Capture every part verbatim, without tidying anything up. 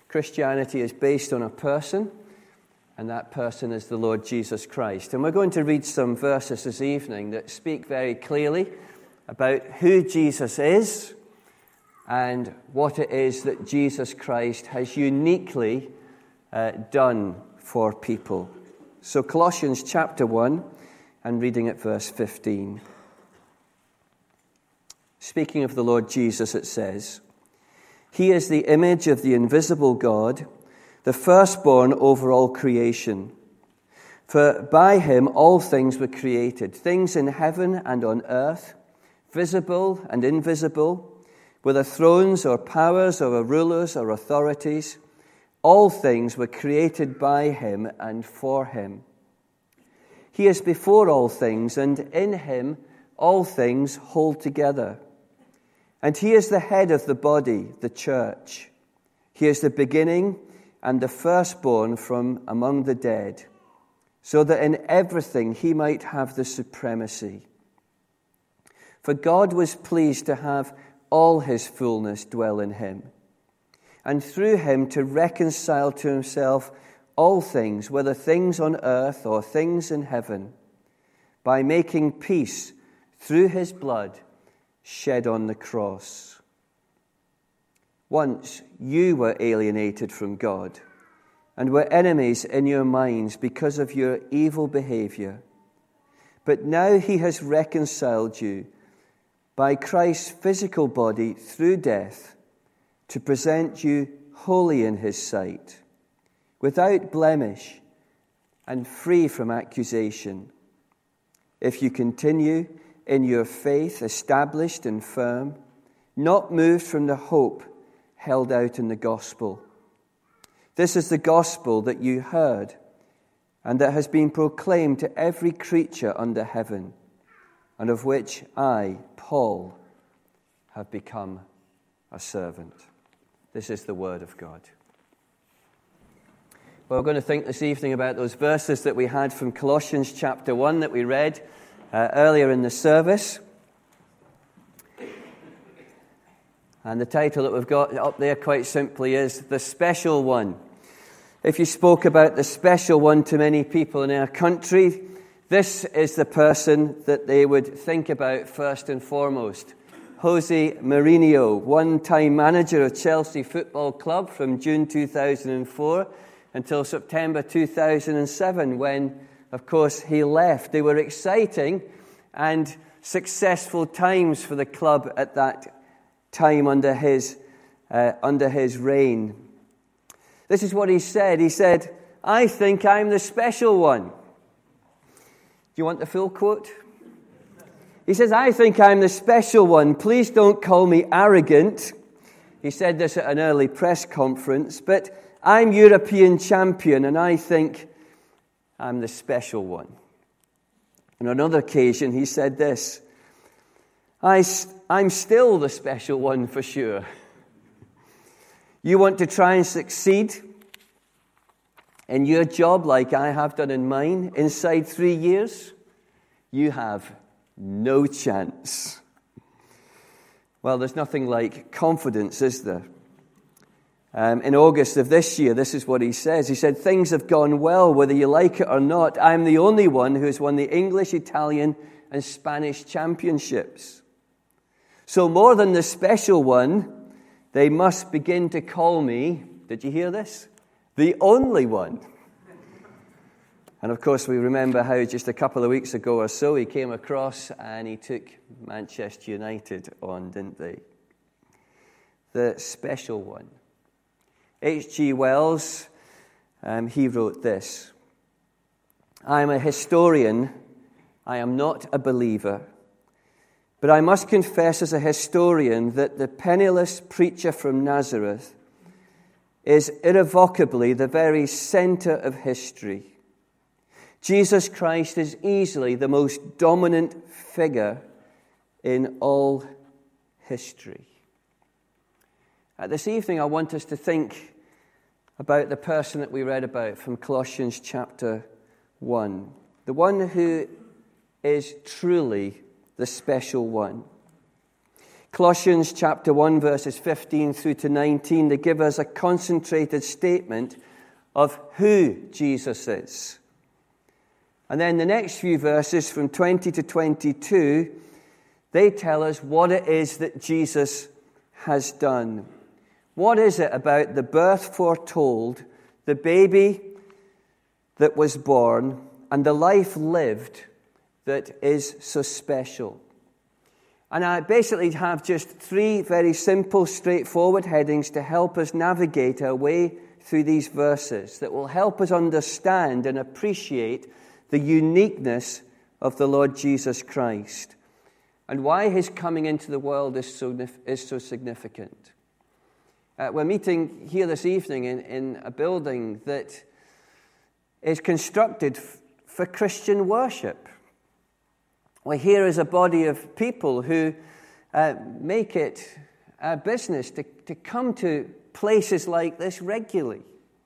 Christianity is based on a person, and that person is the Lord Jesus Christ. And we're going to read some verses this evening that speak very clearly about who Jesus is and what it is that Jesus Christ has uniquely uh, done for people. So Colossians chapter one, and reading at verse fifteen. Speaking of the Lord Jesus, it says, "He is the image of the invisible God, the firstborn over all creation. For by him all things were created, things in heaven and on earth, visible and invisible, whether thrones or powers or rulers or authorities. All things were created by him and for him. He is before all things, and in him all things hold together. And he is the head of the body, the church. He is the beginning and the firstborn from among the dead, so that in everything he might have the supremacy. For God was pleased to have all his fullness dwell in him, and through him to reconcile to himself all things, whether things on earth or things in heaven, by making peace through his blood shed on the cross. Once you were alienated from God and were enemies in your minds because of your evil behavior. But now he has reconciled you by Christ's physical body through death to present you holy in his sight, without blemish and free from accusation. If you continue in your faith, established and firm, not moved from the hope held out in the gospel. This is the gospel that you heard and that has been proclaimed to every creature under heaven, and of which I, Paul, have become a servant." This is the word of God. Well, we're going to think this evening about those verses that we had from Colossians chapter one that we read uh, earlier in the service. And the title that we've got up there quite simply is The Special One. If you spoke about the special one to many people in our country, this is the person that they would think about first and foremost. Jose Mourinho, one-time manager of Chelsea Football Club from June two thousand four until September two thousand seven, when, of course, he left. They were exciting and successful times for the club at that time under his uh, under his reign. This is what he said. He said, "I think I'm the special one." Do you want the full quote? He says, "I think I'm the special one. Please don't call me arrogant." He said this at an early press conference, but I'm European champion and I think I'm the special one. On another occasion, he said this, I, I'm still the special one for sure. You want to try and succeed in your job like I have done in mine inside three years? You have no chance. Well, there's nothing like confidence, is there? Um, in August of this year, this is what he says. He said, "Things have gone well, whether you like it or not. I'm the only one who has won the English, Italian, and Spanish championships. So more than the special one, they must begin to call me," did you hear this? "The only one." And of course, we remember how just a couple of weeks ago or so, he came across and he took Manchester United on, didn't they? The special one. H G Wells, um, he wrote this, "I am a historian, I am not a believer, but I must confess as a historian that the penniless preacher from Nazareth is irrevocably the very center of history. Jesus Christ is easily the most dominant figure in all history." Uh, this evening, I want us to think about the person that we read about from Colossians chapter one, the one who is truly the special one. Colossians chapter one, verses fifteen through to nineteen, they give us a concentrated statement of who Jesus is. And then the next few verses from twenty to twenty-two, they tell us what it is that Jesus has done. What is it about the birth foretold, the baby that was born, and the life lived that is so special? And I basically have just three very simple, straightforward headings to help us navigate our way through these verses that will help us understand and appreciate the uniqueness of the Lord Jesus Christ and why his coming into the world is so, is so significant. Uh, we're meeting here this evening in, in a building that is constructed f- for Christian worship. We're here as a body of people who uh, make it a business to, to come to places like this regularly.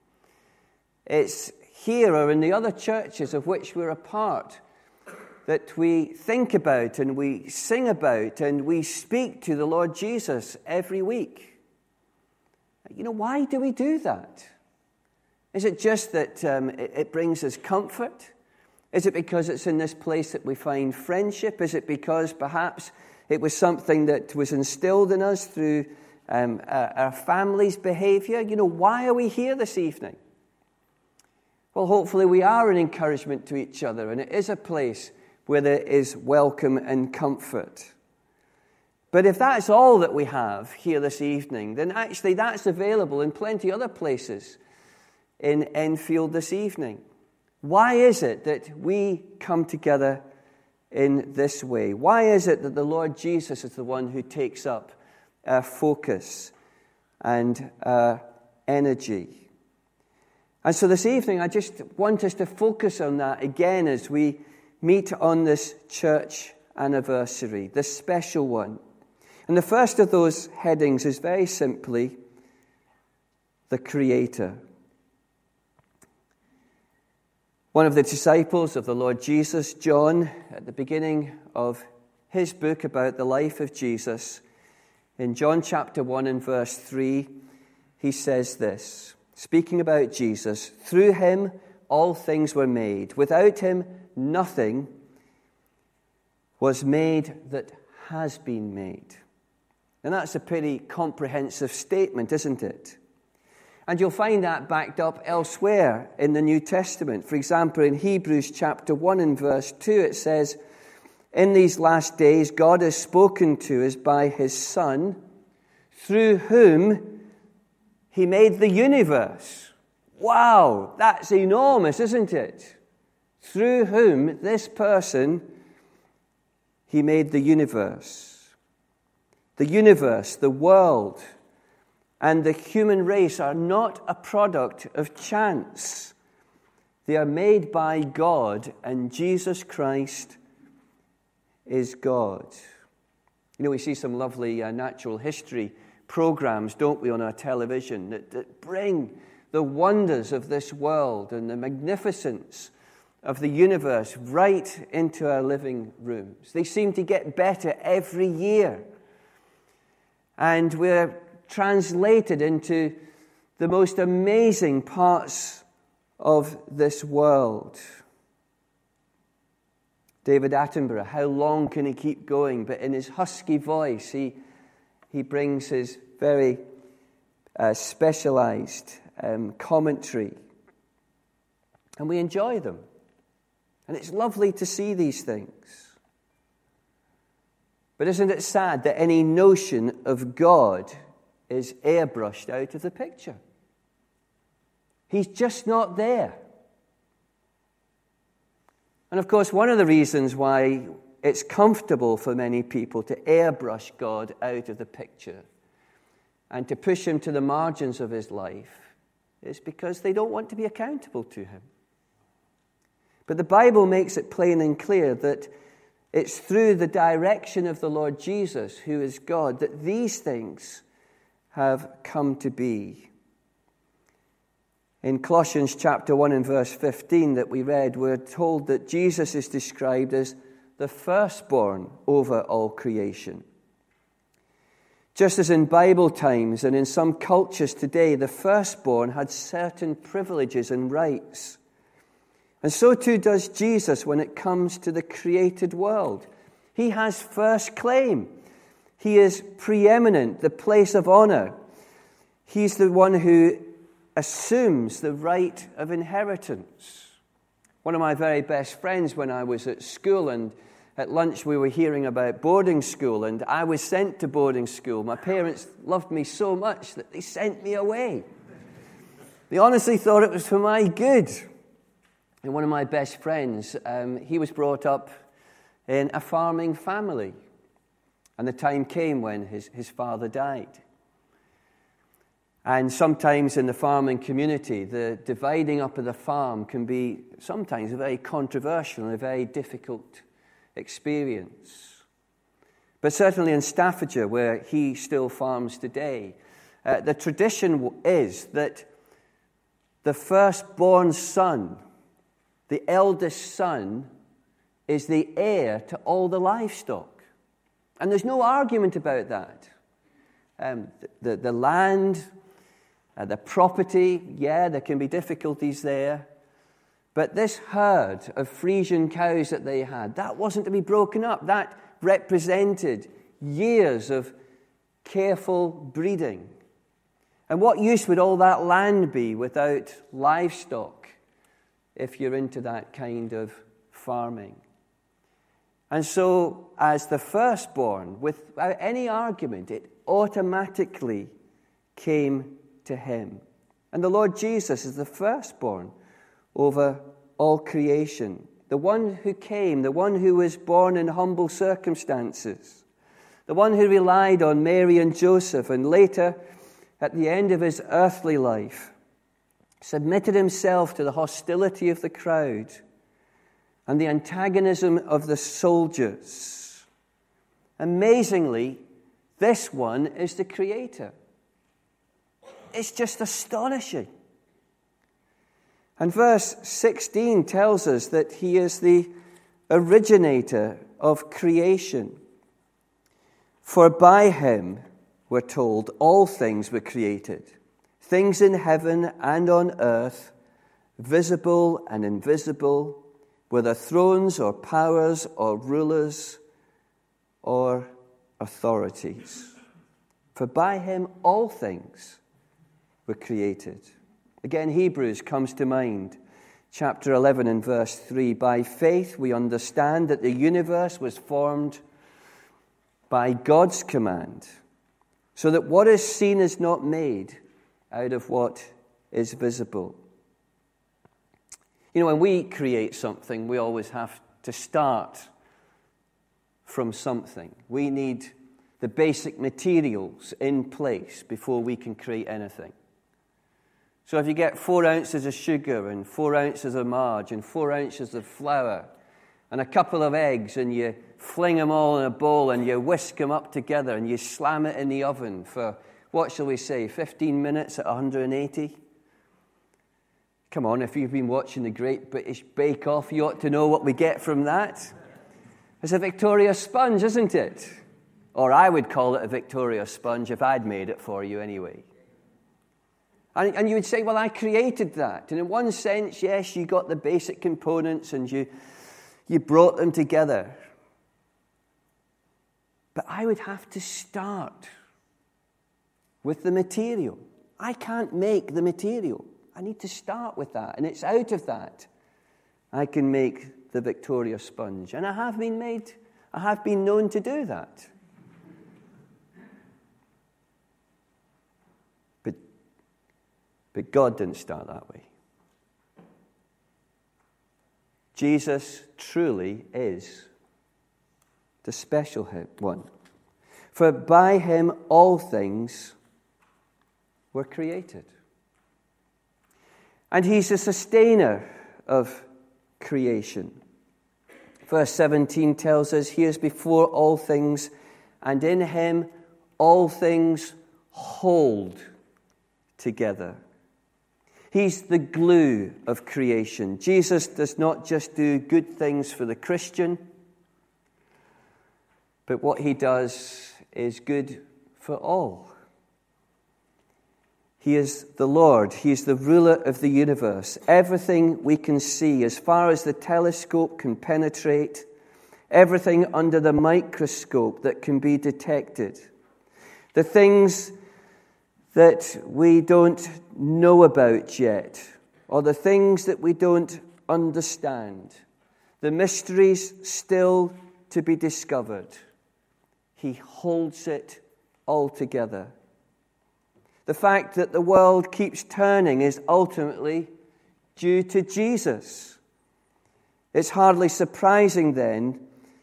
It's here or in the other churches of which we're a part that we think about and we sing about and we speak to the Lord Jesus every week. You know, why do we do that? Is it just that um, it, it brings us comfort? Is it because it's in this place that we find friendship? Is it because perhaps it was something that was instilled in us through um, our, our family's behavior? You know, why are we here this evening? Well, hopefully we are an encouragement to each other, and it is a place where there is welcome and comfort. But if that's all that we have here this evening, then actually that's available in plenty other places in Enfield this evening. Why is it that we come together in this way? Why is it that the Lord Jesus is the one who takes up our focus and our energy? And so this evening, I just want us to focus on that again as we meet on this church anniversary, this special one. And the first of those headings is very simply the Creator. One of the disciples of the Lord Jesus, John, at the beginning of his book about the life of Jesus, in John chapter one and verse three, he says this, speaking about Jesus, "Through him all things were made. Without him nothing was made that has been made." And that's a pretty comprehensive statement, isn't it? And you'll find that backed up elsewhere in the New Testament. For example, in Hebrews chapter one and verse two, it says, "In these last days God has spoken to us by his Son, through whom he made the universe." Wow, that's enormous, isn't it? Through whom, this person, he made the universe. The universe, the world, and the human race are not a product of chance. They are made by God, and Jesus Christ is God. You know, we see some lovely uh, natural history programs, don't we, on our television that, that bring the wonders of this world and the magnificence of the universe right into our living rooms. They seem to get better every year. And we're translated into the most amazing parts of this world. David Attenborough, how long can he keep going? But in his husky voice, he, he brings his very uh, specialized um, commentary. And we enjoy them. And it's lovely to see these things. But isn't it sad that any notion of God is airbrushed out of the picture? He's just not there. And of course, one of the reasons why it's comfortable for many people to airbrush God out of the picture and to push him to the margins of his life is because they don't want to be accountable to him. But the Bible makes it plain and clear that it's through the direction of the Lord Jesus, who is God, that these things have come to be. In Colossians chapter one and verse fifteen that we read, we're told that Jesus is described as the firstborn over all creation. Just as in Bible times and in some cultures today, the firstborn had certain privileges and rights. And so too does Jesus when it comes to the created world. He has first claim. He is preeminent, the place of honor. He's the one who assumes the right of inheritance. One of my very best friends when I was at school, and at lunch we were hearing about boarding school, and I was sent to boarding school. My parents loved me so much that they sent me away. They honestly thought it was for my good. And one of my best friends, um, he was brought up in a farming family. And the time came when his, his father died. And sometimes in the farming community, the dividing up of the farm can be sometimes a very controversial and a very difficult experience. But certainly in Staffordshire, where he still farms today, uh, the tradition is that the firstborn son, the eldest son, is the heir to all the livestock. And there's no argument about that. Um, the, the, the land, uh, the property, yeah, there can be difficulties there. But this herd of Frisian cows that they had, that wasn't to be broken up. That represented years of careful breeding. And what use would all that land be without livestock if you're into that kind of farming? And so, as the firstborn, without any argument, it automatically came to him. And the Lord Jesus is the firstborn over all creation. The one who came, the one who was born in humble circumstances, the one who relied on Mary and Joseph, and later, at the end of his earthly life, submitted himself to the hostility of the crowd and the antagonism of the soldiers. Amazingly, this one is the Creator. It's just astonishing. And verse sixteen tells us that he is the originator of creation. For by him, we're told, all things were created, things in heaven and on earth, visible and invisible, whether thrones or powers or rulers or authorities. For by him all things were created. Again, Hebrews comes to mind. Chapter eleven and verse three. By faith we understand that the universe was formed by God's command, so that what is seen is not made out of what is visible. You know, when we create something, we always have to start from something. We need the basic materials in place before we can create anything. So if you get four ounces of sugar and four ounces of marge and four ounces of flour and a couple of eggs, and you fling them all in a bowl and you whisk them up together and you slam it in the oven for, what shall we say, fifteen minutes at one hundred eighty? Come on, if you've been watching the Great British Bake Off, you ought to know what we get from that. It's a Victoria sponge, isn't it? Or I would call it a Victoria sponge if I'd made it for you anyway. And, and you would say, well, I created that. And in one sense, yes, you got the basic components and you, you brought them together. But I would have to start with the material. I can't make the material. I need to start with that. And it's out of that I can make the Victoria sponge. And I have been made, I have been known to do that. But, but God didn't start that way. Jesus truly is the special one. For by him all things were created. And he's the sustainer of creation. Verse seventeen tells us he is before all things, and in him all things hold together. He's the glue of creation. Jesus does not just do good things for the Christian, but what he does is good for all. He is the Lord. He is the ruler of the universe. Everything we can see, as far as the telescope can penetrate, everything under the microscope that can be detected, the things that we don't know about yet, or the things that we don't understand, the mysteries still to be discovered, He holds it all together. The fact that the world keeps turning is ultimately due to Jesus. It's hardly surprising then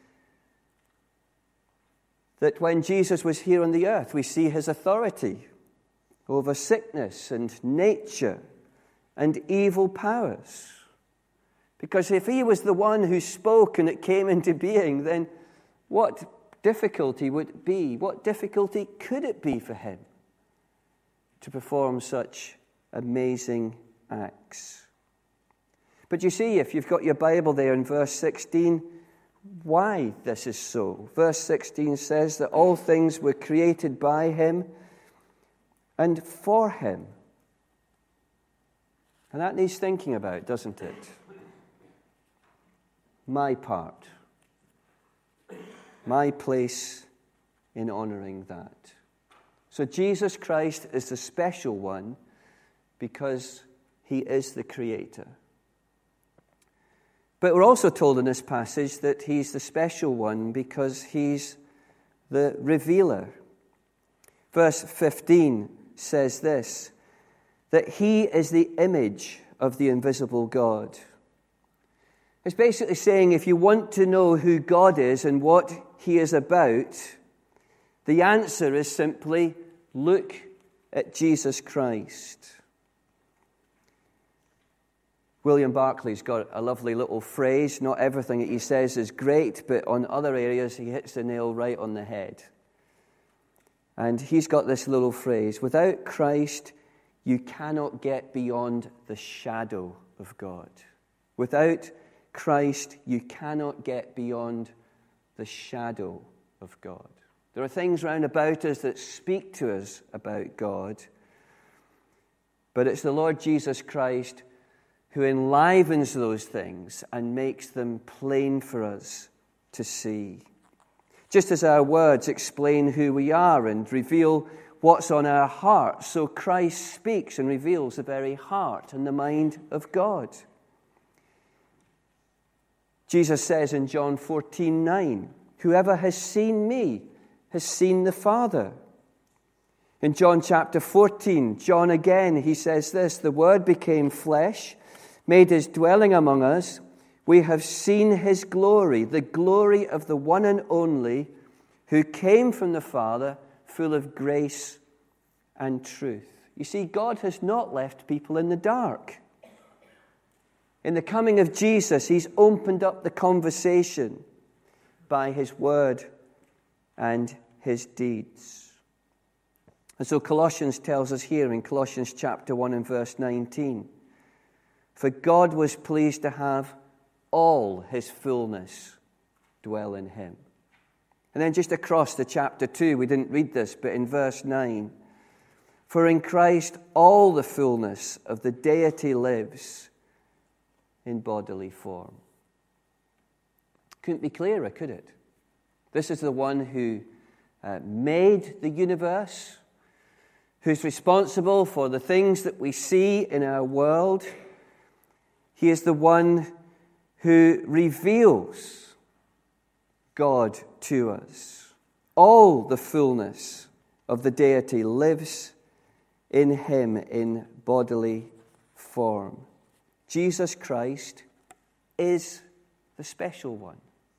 that when Jesus was here on the earth, we see His authority over sickness and nature and evil powers. Because if He was the one who spoke and it came into being, then what difficulty would it be? What difficulty could it be for Him to perform such amazing acts? But you see, if you've got your Bible there in verse sixteen, why this is so. Verse sixteen says that all things were created by Him and for Him. And that needs thinking about, doesn't it? My part, my place in honoring that. So Jesus Christ is the special one because He is the Creator. But we're also told in this passage that He's the special one because He's the revealer. Verse fifteen says this, that He is the image of the invisible God. It's basically saying if you want to know who God is and what He is about, the answer is simply look at Jesus Christ. William Barclay's got a lovely little phrase. Not everything that he says is great, but on other areas he hits the nail right on the head. And he's got this little phrase, without Christ, you cannot get beyond the shadow of God. Without Christ, you cannot get beyond the shadow of God. There are things round about us that speak to us about God, but it's the Lord Jesus Christ who enlivens those things and makes them plain for us to see. Just as our words explain who we are and reveal what's on our hearts, so Christ speaks and reveals the very heart and the mind of God. Jesus says in John fourteen nine, whoever has seen me has seen the Father. In John chapter fourteen, John again, he says this, the Word became flesh, made His dwelling among us. We have seen His glory, the glory of the one and only who came from the Father, full of grace and truth. You see, God has not left people in the dark. In the coming of Jesus, He's opened up the conversation by His word and His deeds. And so Colossians tells us here in Colossians chapter one and verse nineteen, for God was pleased to have all His fullness dwell in Him. And then just across to chapter two, we didn't read this, but in verse nine, for in Christ all the fullness of the deity lives in bodily form. Couldn't be clearer, could it? This is the one who uh, made the universe, who's responsible for the things that we see in our world. He is the one who reveals God to us. All the fullness of the deity lives in Him in bodily form. Jesus Christ is the special one.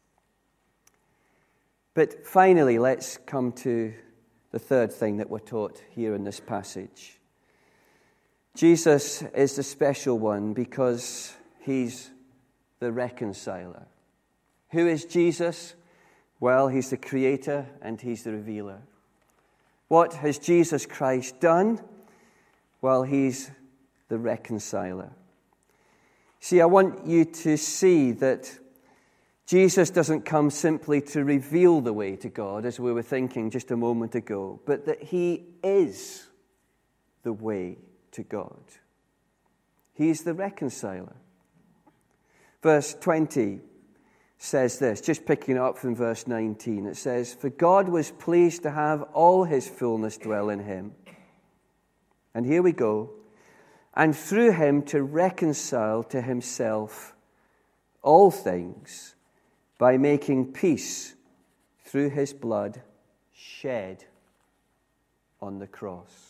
But finally, let's come to the third thing that we're taught here in this passage. Jesus is the special one because He's the reconciler. Who is Jesus? Well, He's the creator and He's the revealer. What has Jesus Christ done? Well, He's the reconciler. See, I want you to see that Jesus doesn't come simply to reveal the way to God, as we were thinking just a moment ago, but that he is the way to God. He's the reconciler. Verse twenty says this, just picking up from verse nineteen. It says, "For God was pleased to have all his fullness dwell in him." And here we go. "And through him to reconcile to himself all things, by making peace through his blood shed on the cross."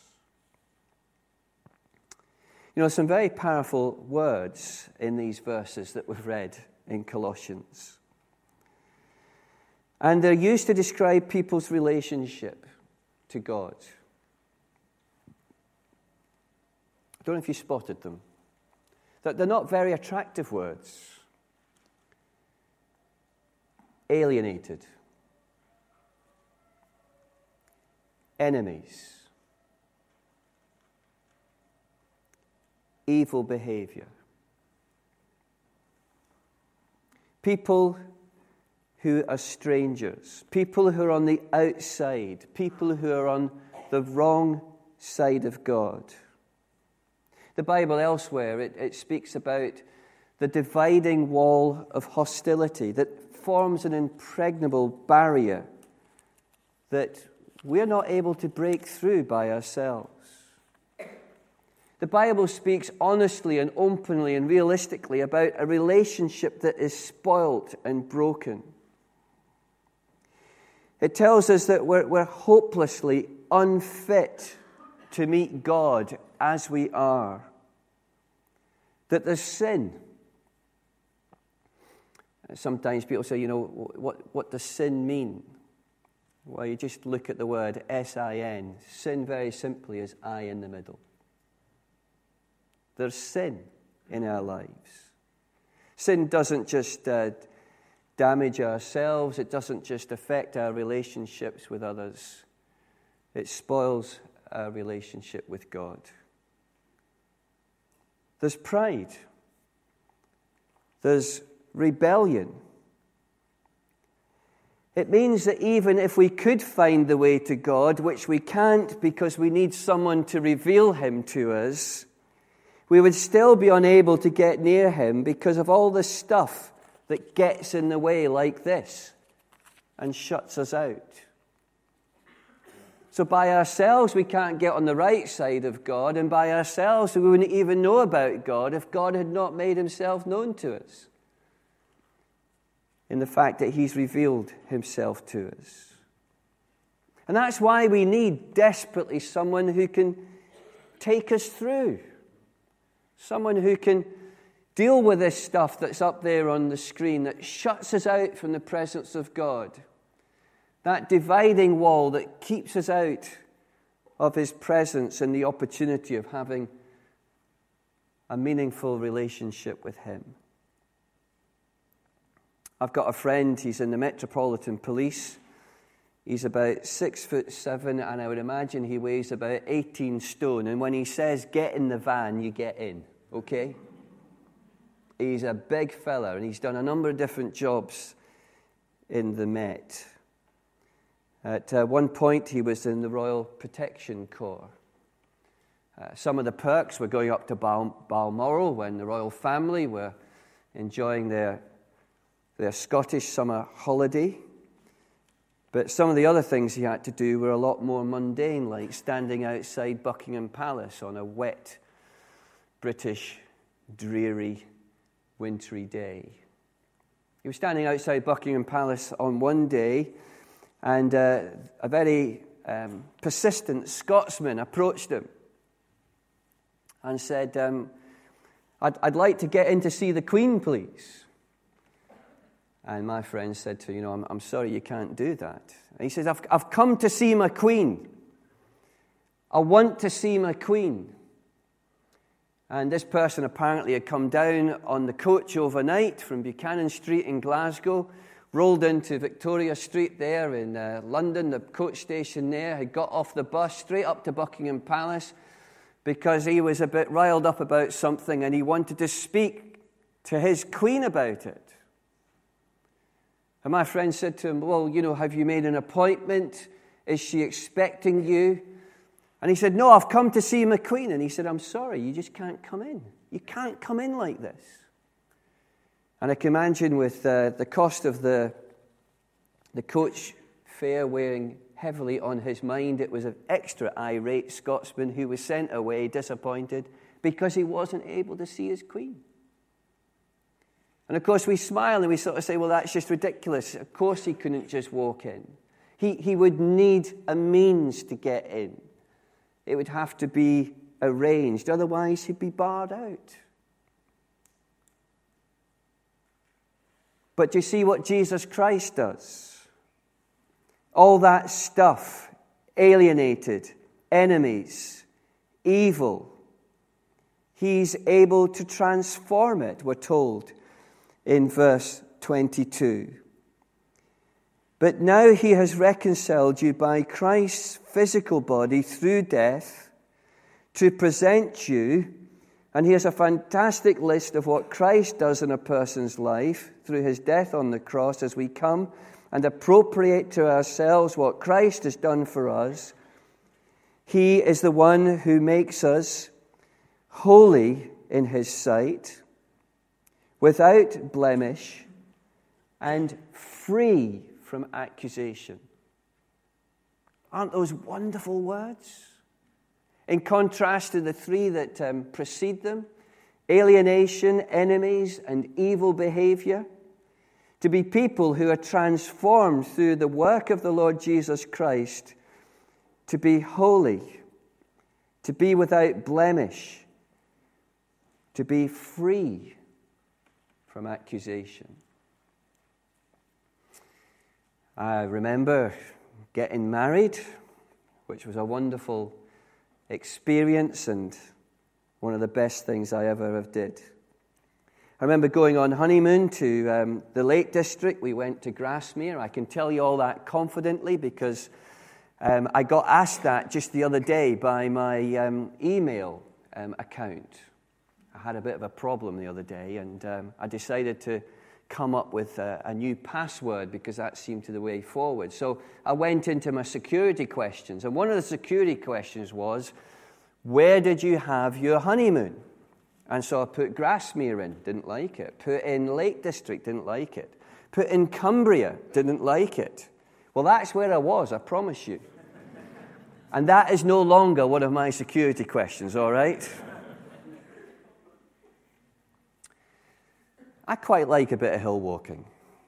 You know, some very powerful words in these verses that we've read in Colossians. And they're used to describe people's relationship to God. I don't know if you spotted them. That they're not very attractive words. Alienated. Enemies. Evil behavior. People who are strangers. People who are on the outside. People who are on the wrong side of God. The Bible elsewhere, it, it speaks about the dividing wall of hostility that forms an impregnable barrier that we're not able to break through by ourselves. The Bible speaks honestly and openly and realistically about a relationship that is spoilt and broken. It tells us that we're, we're hopelessly unfit to meet God as we are. That there's sin. Sometimes people say, you know, what, what does sin mean? Well, you just look at the word S I N. Sin, very simply, is I in the middle. There's sin in our lives. Sin doesn't just uh, damage ourselves. It doesn't just affect our relationships with others. It spoils our relationship with God. There's pride. There's rebellion. It means that even if we could find the way to God, which we can't because we need someone to reveal him to us, we would still be unable to get near him because of all the stuff that gets in the way like this and shuts us out. So by ourselves, we can't get on the right side of God, and by ourselves, we wouldn't even know about God if God had not made himself known to us in the fact that he's revealed himself to us. And that's why we need desperately someone who can take us through. Someone who can deal with this stuff that's up there on the screen that shuts us out from the presence of God. That dividing wall that keeps us out of his presence and the opportunity of having a meaningful relationship with him. I've got a friend, he's in the Metropolitan Police. He's about six foot seven, and I would imagine he weighs about eighteen stone. And when he says, "Get in the van," you get in, okay? He's a big fella, and he's done a number of different jobs in the Met. At uh, one point, he was in the Royal Protection Corps. Uh, some of the perks were going up to Bal- Balmoral when the royal family were enjoying their, their Scottish summer holiday. But some of the other things he had to do were a lot more mundane, like standing outside Buckingham Palace on a wet, British, dreary, wintry day. He was standing outside Buckingham Palace on one day, and uh, a very um, persistent Scotsman approached him and said, um, I'd, I'd like to get in to see the Queen, please. And my friend said to him, you know, I'm, I'm sorry, you can't do that. And he says, I've, I've come to see my Queen. I want to see my Queen. And this person apparently had come down on the coach overnight from Buchanan Street in Glasgow, rolled into Victoria Street there in uh, London, the coach station there, had got off the bus straight up to Buckingham Palace because he was a bit riled up about something and he wanted to speak to his Queen about it. And my friend said to him, well, you know, have you made an appointment? Is she expecting you? And he said, no, I've come to see McQueen. And he said, I'm sorry, you just can't come in. You can't come in like this. And I can imagine with uh, the cost of the, the coach fare weighing heavily on his mind, it was an extra irate Scotsman who was sent away disappointed because he wasn't able to see his queen. And of course we smile and we sort of say, well, that's just ridiculous. Of course he couldn't just walk in. He, he would need a means to get in. It would have to be arranged. Otherwise, he'd be barred out. But do you see what Jesus Christ does? All that stuff, alienated, enemies, evil, he's able to transform it, we're told in verse twenty-two. But now he has reconciled you by Christ's physical body through death to present you, and he has a fantastic list of what Christ does in a person's life through his death on the cross as we come and appropriate to ourselves what Christ has done for us. He is the one who makes us holy in his sight, without blemish, and free from accusation. Aren't those wonderful words? In contrast to the three that um, precede them, alienation, enemies, and evil behavior, to be people who are transformed through the work of the Lord Jesus Christ, to be holy, to be without blemish, to be free from accusation. I remember getting married, which was a wonderful experience and one of the best things I ever have did. I remember going on honeymoon to um, the Lake District. We went to Grasmere. I can tell you all that confidently because um, I got asked that just the other day by my um, email um, account. I had a bit of a problem the other day, and um, I decided to come up with a, a new password because that seemed to the way forward. So I went into my security questions, and one of the security questions was, where did you have your honeymoon? And so I put Grasmere in, didn't like it. Put in Lake District, didn't like it. Put in Cumbria, didn't like it. Well, that's where I was, I promise you. And that is no longer one of my security questions, all right? I quite like a bit of hill walking.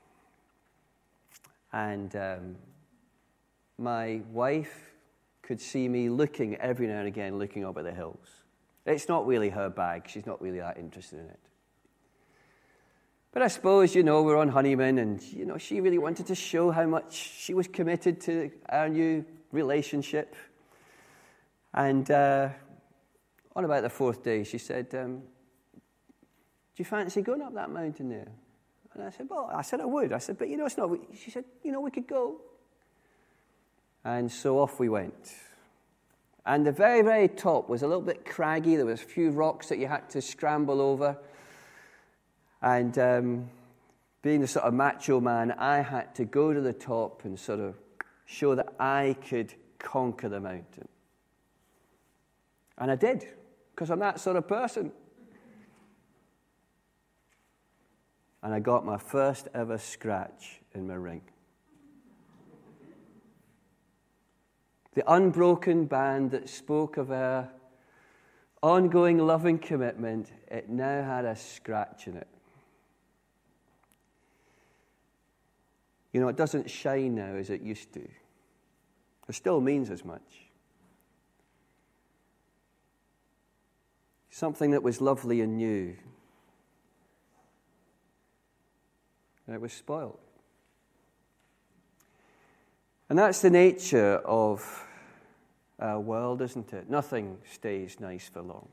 And um, my wife could see me looking every now and again, looking up at the hills. It's not really her bag. She's not really that interested in it. But I suppose, you know, we're on honeymoon and, you know, she really wanted to show how much she was committed to our new relationship. And uh, on about the fourth day, she said, um, do you fancy going up that mountain there? And I said, well, I said I would. I said, but, you know, it's not. She said, you know, we could go. And so off we went. And the very, very top was a little bit craggy. There was a few rocks that you had to scramble over. And um, being the sort of macho man, I had to go to the top and sort of show that I could conquer the mountain. And I did, because I'm that sort of person. And I got my first ever scratch in my ring. The unbroken band that spoke of our ongoing loving commitment, it now had a scratch in it. You know, it doesn't shine now as it used to. It still means as much. Something that was lovely and new, and it was spoiled. And that's the nature of our world, isn't it? Nothing stays nice for long.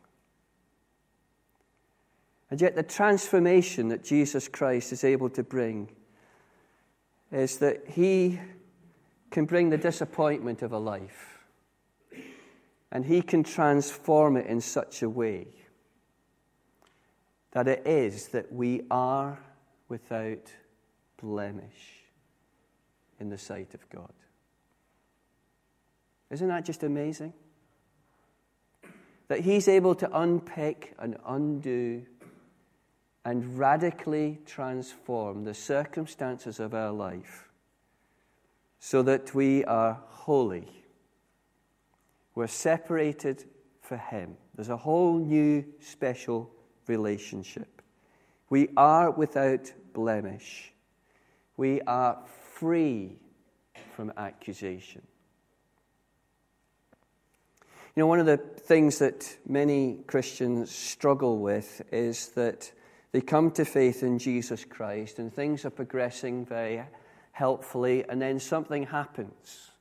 And yet the transformation that Jesus Christ is able to bring is that he can bring the disappointment of a life, and he can transform it in such a way that it is that we are without blemish. in the sight of God. Isn't that just amazing? That he's able to unpick and undo and radically transform the circumstances of our life so that we are holy. We're separated for him. There's a whole new special relationship. We are without blemish. We are free from accusation. You know, one of the things that many Christians struggle with is that they come to faith in Jesus Christ and things are progressing very helpfully, and then something happens.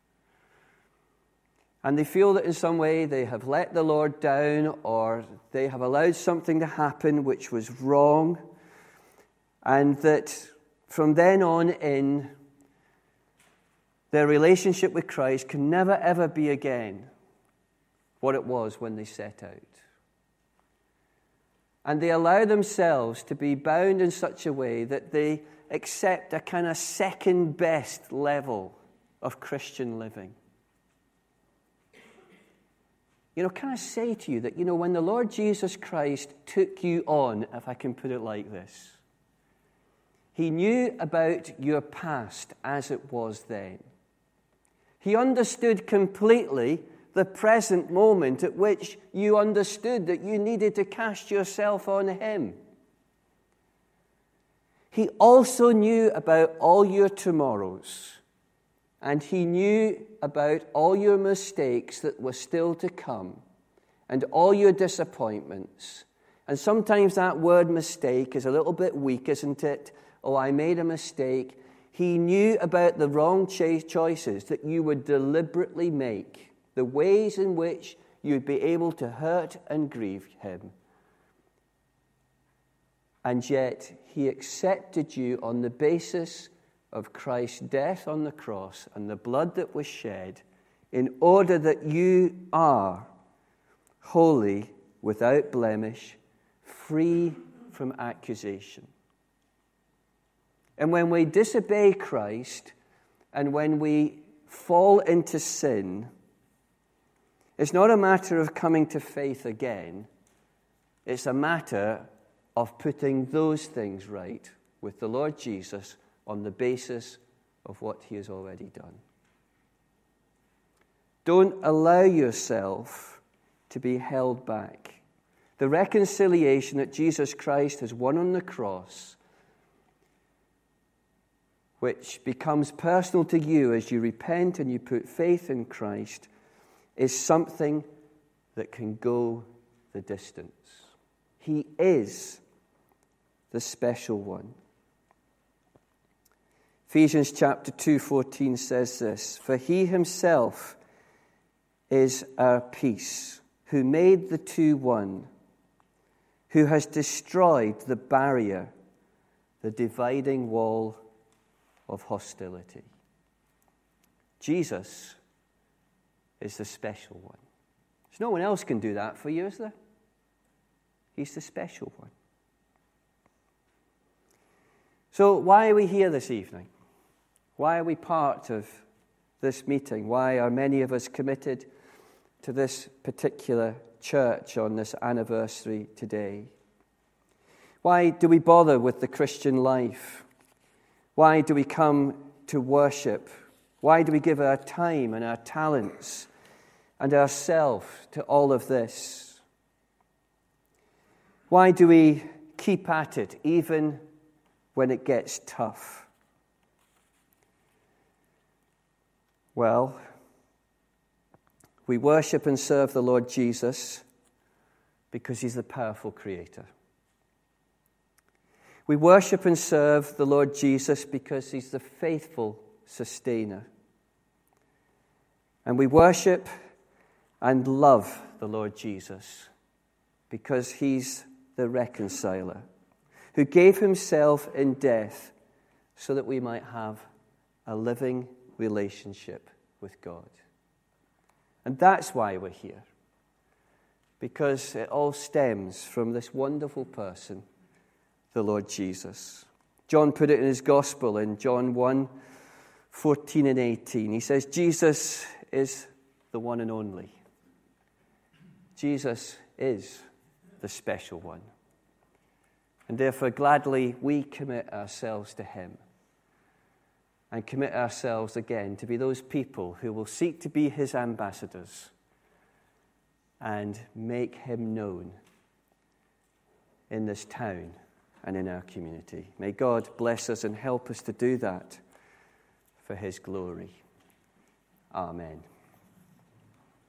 And they feel that in some way they have let the Lord down, or they have allowed something to happen which was wrong, and that from then on in, their relationship with Christ can never ever be again what it was when they set out. And they allow themselves to be bound in such a way that they accept a kind of second best level of Christian living. You know, can I say to you that, you know, when the Lord Jesus Christ took you on, if I can put it like this, he knew about your past as it was then. He understood completely the present moment at which you understood that you needed to cast yourself on him. He also knew about all your tomorrows, and he knew about all your mistakes that were still to come, and all your disappointments. And sometimes that word mistake is a little bit weak, isn't it? Oh, I made a mistake. He knew about the wrong choices that you would deliberately make, the ways in which you'd be able to hurt and grieve him. And yet, he accepted you on the basis of Christ's death on the cross and the blood that was shed, in order that you are holy, without blemish, free from accusation. And when we disobey Christ, and when we fall into sin, it's not a matter of coming to faith again. It's a matter of putting those things right with the Lord Jesus on the basis of what he has already done. Don't allow yourself to be held back. The reconciliation that Jesus Christ has won on the cross, which becomes personal to you as you repent and you put faith in Christ, is something that can go the distance. He is the special one. Ephesians chapter two fourteen says this, "For he himself is our peace, who made the two one, who has destroyed the barrier, the dividing wall of hostility." Jesus is the special one. There's no one else can do that for you, is there? He's the special one. So why are we here this evening? Why are we part of this meeting? Why are many of us committed to this particular church on this anniversary today? Why do we bother with the Christian life? Why do we come to worship? Why do we give our time and our talents and ourselves to all of this? Why do we keep at it even when it gets tough? Well, we worship and serve the Lord Jesus because he's the powerful creator. We worship and serve the Lord Jesus because he's the faithful sustainer. And we worship and love the Lord Jesus because he's the reconciler, who gave himself in death so that we might have a living relationship with God. And that's why we're here, because it all stems from this wonderful person, the Lord Jesus. John put it in his gospel in John one, fourteen and eighteen. He says, Jesus is the one and only. Jesus is the special one. And therefore, gladly, we commit ourselves to him and commit ourselves again to be those people who will seek to be his ambassadors and make him known in this town and in our community. May God bless us and help us to do that for his glory. Amen.